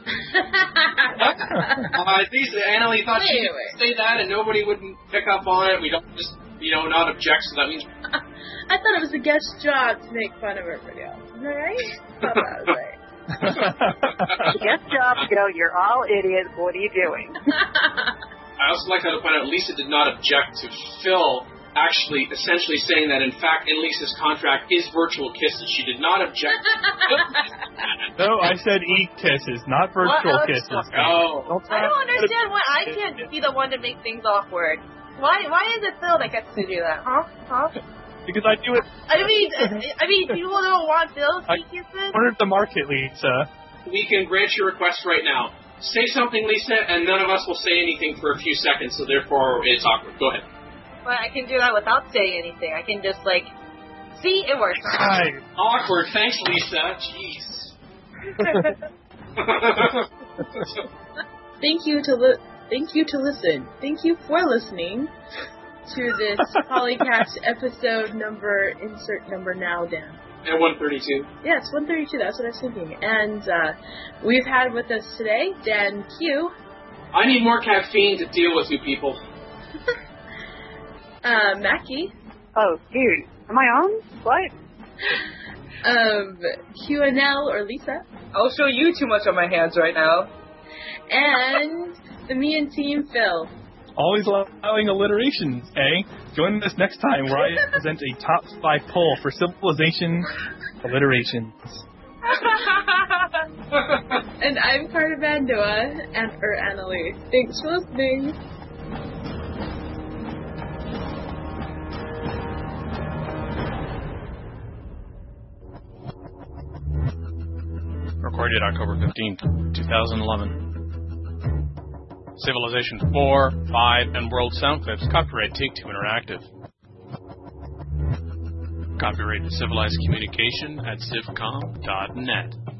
Annalie thought she could say that and nobody wouldn't pick up on it. We don't just, not object, so that means... I thought it was a guest job to make fun of everybody else. Isn't that right? I thought that was right. Guest job, you're all idiots. What are you doing? I also like how to point out Lisa did not object to Phil actually essentially saying that, in fact, in Lisa's contract is virtual kisses. She did not object to No, I said e-kisses, not virtual kisses. Oh. I don't understand why I can't be the one to make things awkward. Why is it Phil that gets to do that? Huh? Because I do it. I mean, people don't want Phil's e-kisses? Ordered the market, Lisa. We can grant your request right now. Say something, Lisa, and none of us will say anything for a few seconds, so therefore it's awkward. Go ahead. Well, I can do that without saying anything. I can just, see, it works. Hi. Awkward. Thanks, Lisa. Jeez. Thank you to listen. Thank you for listening to this Polycast episode number, insert number now, Dan. At 132. Yeah, it's 132. That's what I was thinking. And we've had with us today Dan Q. I need more caffeine to deal with you people. Mackie. Oh, dude. Am I on? What? QNL or Lisa. I'll show you too much on my hands right now. And the Me and Team Phil. Always allowing alliterations, eh? Join us next time where I present a top 5 poll for civilization alliterations. And I'm Carter Bandua, and for Annalie. Thanks for listening. Recorded October 15th, 2011. Civilization 4, 5, and World Sound Clips. Copyright Take-Two Interactive. Copyright Civilized Communication at civcom.net.